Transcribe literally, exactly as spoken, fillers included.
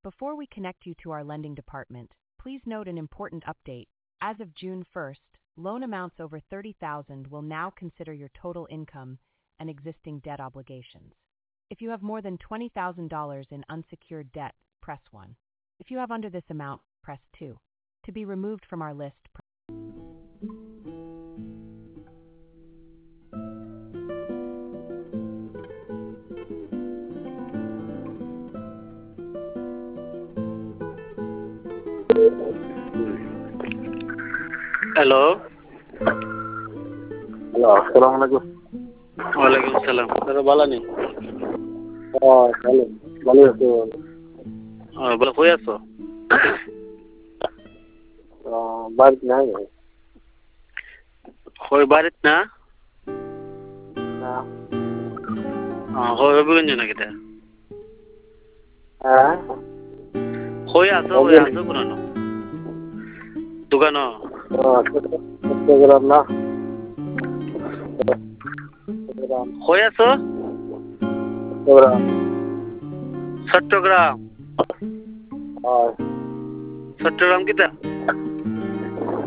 Before we connect you to our lending department, please note an important update. As of June first, loan amounts over thirty thousand dollars will now consider your total income and existing debt obligations. If you have more than twenty thousand dollars in unsecured debt, press one. If you have under this amount, press two. To be removed from our list, press hello hello अस्सलाम वालेकुम। वालेकुम सलाम sir ভালো নি হ্যাঁ ভালো ভালো আছো? হ্যাঁ বলে কই আছো? বাড়িতে নাই। কই বাড়িত না? না। হ্যাঁ কই বিগঞ্জ না কিটা? হ্যাঁ কই আছো কই আছো কোন না? দোকান চট্টগ্রাম না কই আছো? চট্টগ্রাম। চট্টগ্রাম হ্যাঁ চট্টগ্রাম কিটা?